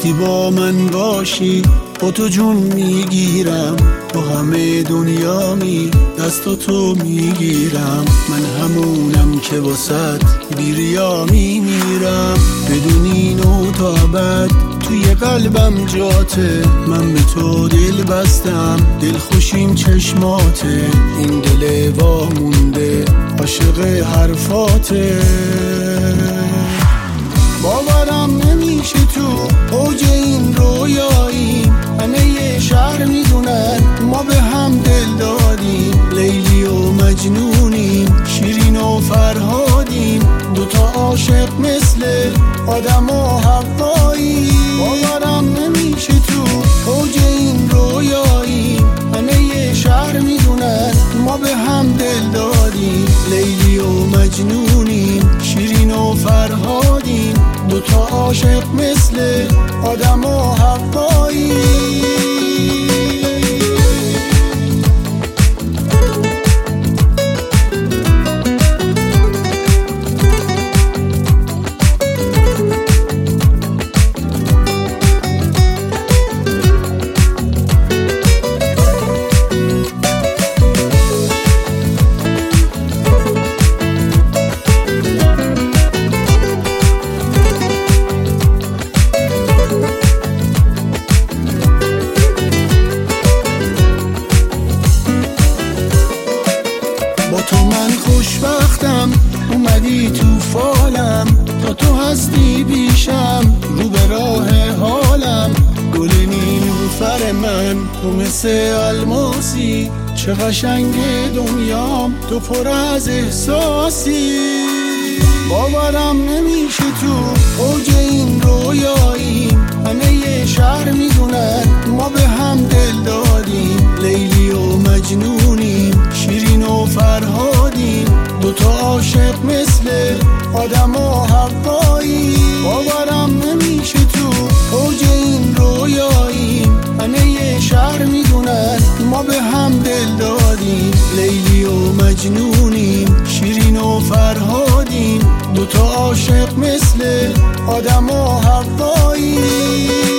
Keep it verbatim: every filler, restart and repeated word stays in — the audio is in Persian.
وقتی با من باشی با تو جون میگیرم، با همه دنیامی دستاتو میگیرم. من همونم که واسط بیریا میمیرم، بدون اینو تا ابد توی قلبم جاته. من به تو دل بستم، دل خوشیم چشماته، این دل وامونده عاشق حرفاته. باورم نمیشه تو اوج این رویایی، همه یه شهر میدونن ما به هم دل دادیم. لیلی و مجنونیم، شیرین و فرهادیم، دوتا عاشق مثل آدم و حوایی. باورم نمیشه تو اوج این رویایی، همه یه شهر میدونن ما به هم دل دادیم. لیلی و مجنونیم، شیرین و فرهادیم، دوتا عاشق مثل آدم و حوایی. با تو من خوشبختم، اومدی تو فالم، تا تو هستی بیشم رو به راه حالم. گل نیلوفر من تو مثل الماسی، چه قشنگ دنیام تو پر از احساسی. باورم نمیشه تو اوج این رویاییم، همه یه شهر میدونن ما به هم دل دادیم. لیلی و مجنونیم، شیرین و فرهادیم، دوتا عاشق مثل آدم و حوایی. باورم نمیشه تو اوج این رویاییم، همه یه شهر میدونن ما به هم دل دادیم. لیلی و مجنونیم، شیرین و فرهادیم، دوتا عاشق مثل آدم و حوایی.